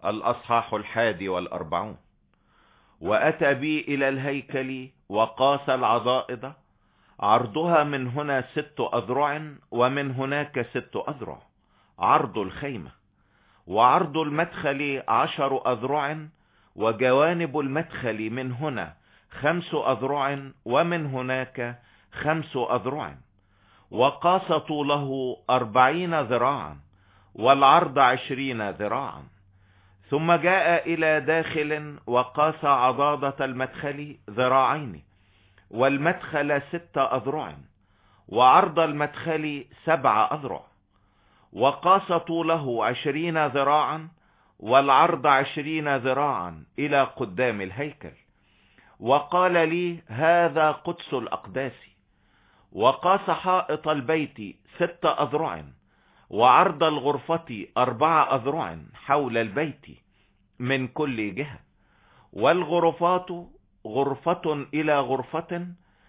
الأصحاح 41. وأتى بي إلى الهيكل وقاس العضائد، عرضها من هنا 6 أذرع ومن هناك 6 أذرع، عرض الخيمة. وعرض المدخل 10 أذرع، وجوانب المدخل من هنا 5 أذرع ومن هناك 5 أذرع. وقاس طوله 40 ذراعا والعرض 20 ذراعا. ثم جاء إلى داخل وقاس عضادة المدخل 2 ذراعين، والمدخل 6 أذرع، وعرض المدخل 7 أذرع. وقاس طوله 20 ذراعا والعرض 20 ذراعا إلى قدام الهيكل. وقال لي: هذا قدس الأقداس. وقاس حائط البيت 6 أذرع، وعرض الغرفة 4 أذرع حول البيت من كل جهة، والغرفات غرفة إلى غرفة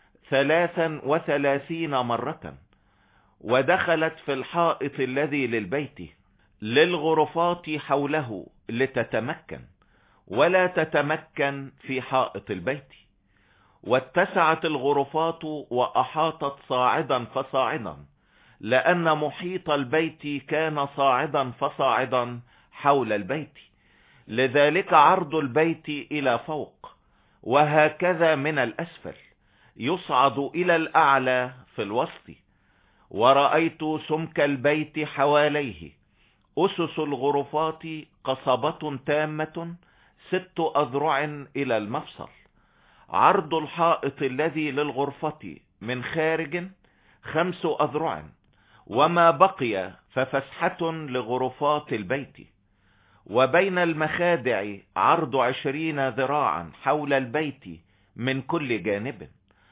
33 مرة. ودخلت في الحائط الذي للبيت للغرفات حوله لتتمكن، ولا تتمكن في حائط البيت. واتسعت الغرفات وأحاطت صاعدا فصاعدا، لأن محيط البيت كان صاعدا فصاعدا حول البيت، لذلك عرض البيت إلى فوق، وهكذا من الأسفل يصعد إلى الأعلى في الوسط. ورأيت سمك البيت حواليه، أسس الغرفات قصبة تامة 6 أذرع إلى المفصل. عرض الحائط الذي للغرفة من خارج 5 أذرع، وما بقي ففسحة لغرفات البيت. وبين المخادع عرض 20 ذراعا حول البيت من كل جانب.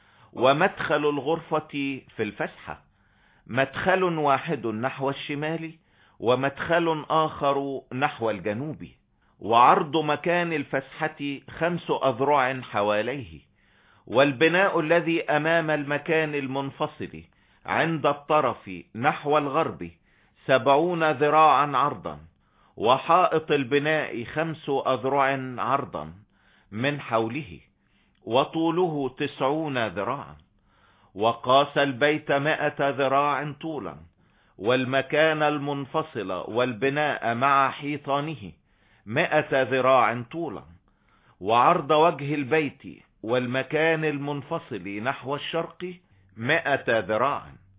ومدخل الغرفة في الفسحة مدخل واحد نحو الشمال، ومدخل آخر نحو الجنوب. وعرض مكان الفسحة 5 أذرع حواليه. والبناء الذي أمام المكان المنفصل عند الطرف نحو الغرب 70 ذراعا عرضا، وحائط البناء 5 أذرع عرضا من حوله، وطوله 90 ذراعا. وقاس البيت 100 ذراع طولا، والمكان المنفصل والبناء مع حيطانه 100 ذراع طولا. وعرض وجه البيت والمكان المنفصل نحو الشرق 100 ذراع.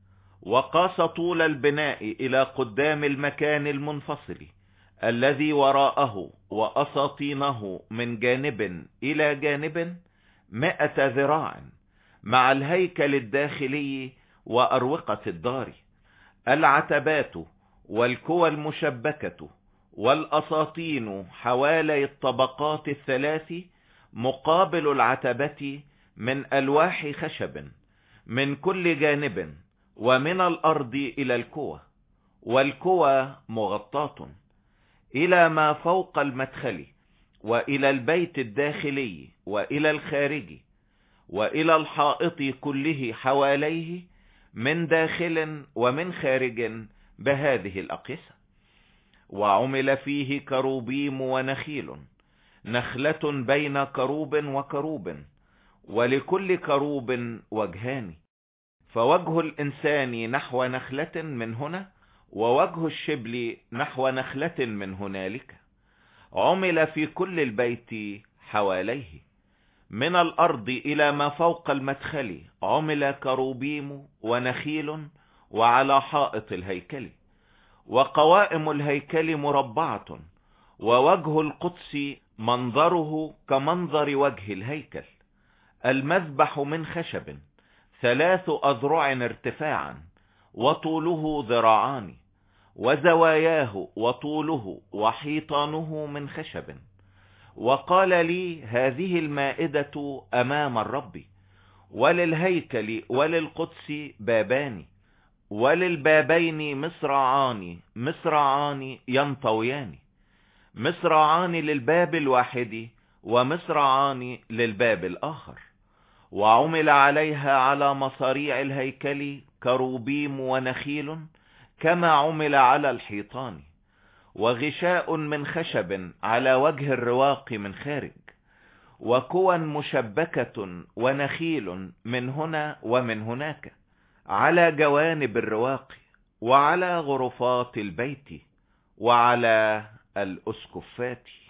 وقاس طول البناء إلى قدام المكان المنفصل الذي وراءه وأساطينه من جانب إلى جانب 100 ذراع، مع الهيكل الداخلي وأروقة الدار، العتبات والكوى المشبكة والأساطين حوالي الطبقات 3 مقابل العتبة من ألواح خشب من كل جانب، ومن الأرض إلى الكوى، والكوى مغطاة إلى ما فوق المدخل، وإلى البيت الداخلي، وإلى الخارج، وإلى الحائط كله حواليه من داخل ومن خارج بهذه الأقيسة. وعمل فيه كروبيم ونخيل، نخلة بين كروب وكروب، ولكل كروب وجهان، فوجه الإنسان نحو نخلة من هنا، ووجه الشبل نحو نخلة من هنالك. عمل في كل البيت حواليه. من الأرض إلى ما فوق المدخل عمل كروبيم ونخيل، وعلى حائط الهيكل. وقوائم الهيكل مربعة، ووجه القدس منظره كمنظر وجه الهيكل. المذبح من خشب 3 أذرع ارتفاعا، وطوله 2 ذراعان، وزواياه وطوله وحيطانه من خشب. وقال لي: هذه المائدة أمام الرب، وللهيكل وللقدس بابان، وللبابين مصراعان ينطويان، مصراعان للباب الواحد ومصراعان للباب الآخر. وعمل عليها على مصاريع الهيكل كروبيم ونخيل كما عمل على الحيطان. وغشاء من خشب على وجه الرواق من خارج، وكوى مشبكة ونخيل من هنا ومن هناك على جوانب الرواق وعلى غرفات البيت وعلى الأسكفات.